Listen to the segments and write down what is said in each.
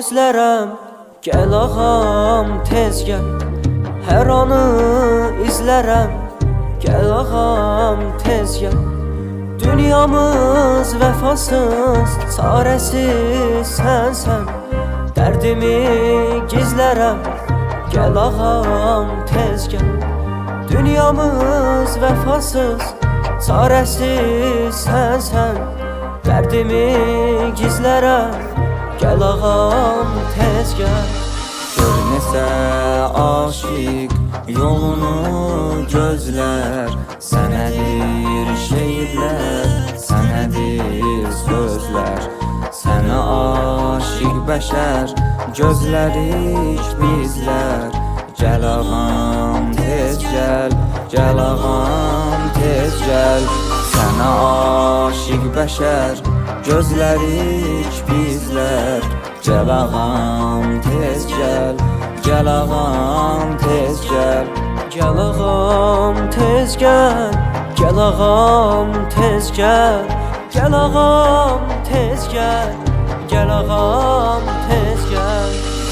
gözlərəm, gəl ağam tez gəl. Hər anı izlərəm, gəl ağam tez gəl. Dünyamız vəfasız, çarəsiz sənsən. Dərdimi gizlərəm, gəl ağam tez gəl. Dünyamız vəfasız, çarəsiz sənsən. Dərdimi gizlərəm, gəl ağam tez gəl. Gör neçə aşiq yolunu gözlər, sənədir şeirlər, sənədir sözlər. Sənə aşiq bəşər gözlərik bizlər. Gəl ağam tez gəl, gəl ağam tez gəl. Sənə aşiq bəşər gözlərik bizlər. Gəl ağam tez gəl, gəl ağam tez gəl. Gəl ağam tez gəl, gəl ağam tez gəl. Gəl ağam tez gəl, gəl ağam tez gəl.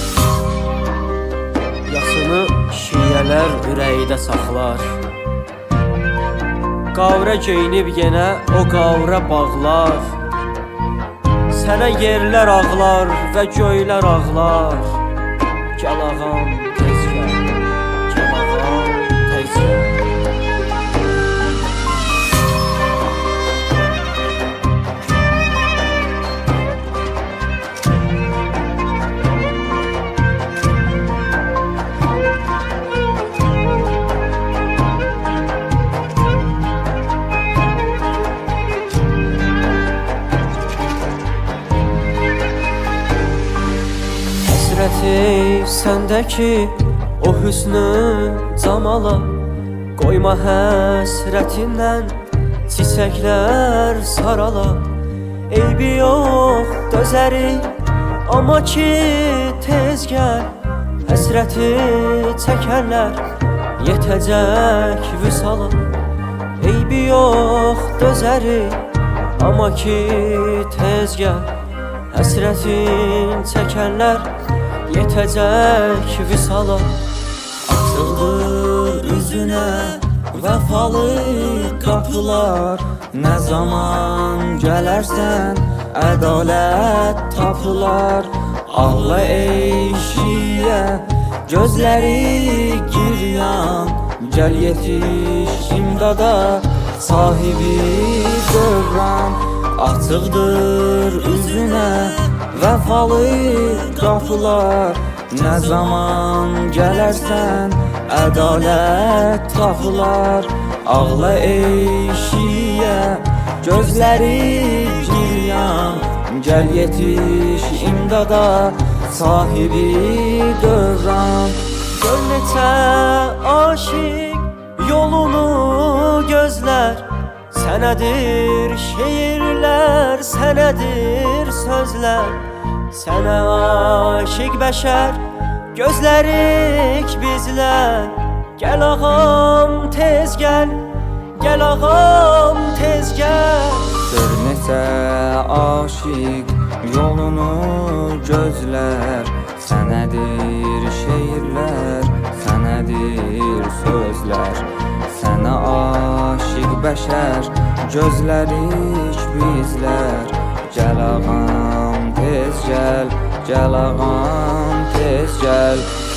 Yasını şiyələr ürəkdə saxlar, qavrə geyinib yenə o qavrə bağlar. Sənə yerlər ağlar və göylər ağlar. Gəl ağam tez gəl, gəl ağam tez gəl. Həsrəti səndəki o hüsnü camala, qoyma həsrətindən çiçəklər sarala. Eybi yox dözərik, amma ki tez gəl. Həsrəti çəkənlər yetəcək vüsala. Eybi yox dözərik, amma ki tez gəl. Həsrətin çəkənlər yetəcək vüsala. Açıldır üzünə vəfalı qapılar. Nə zaman gələrsən ədalət tapılar. Ağla ey şiyə gözləri giryan. Gəl yetiş imdada sahibi dövran. Açıqdır üzünə vəfalı qapılar. Nə zaman gələrsən ədalət tapılar. Ağla ey şiyə gözləri giryan. Gəl yetiş imdada sahibi dövran. Gör neçə aşiq yolunu gözlər, sənədir şeirlər, sənədir sözlər. Sənə aşiq bəşər gözlərik bizlər. Gəl ağam tez gəl, gəl ağam tez gəl. Gör neçə aşiq yolunu gözlər, sənədir şeirlər, sənədir sözlər. Sənə aşiq bəşər gözlərik bizlər. Gəl ağam tez gəl, gəl ağam tez gəl.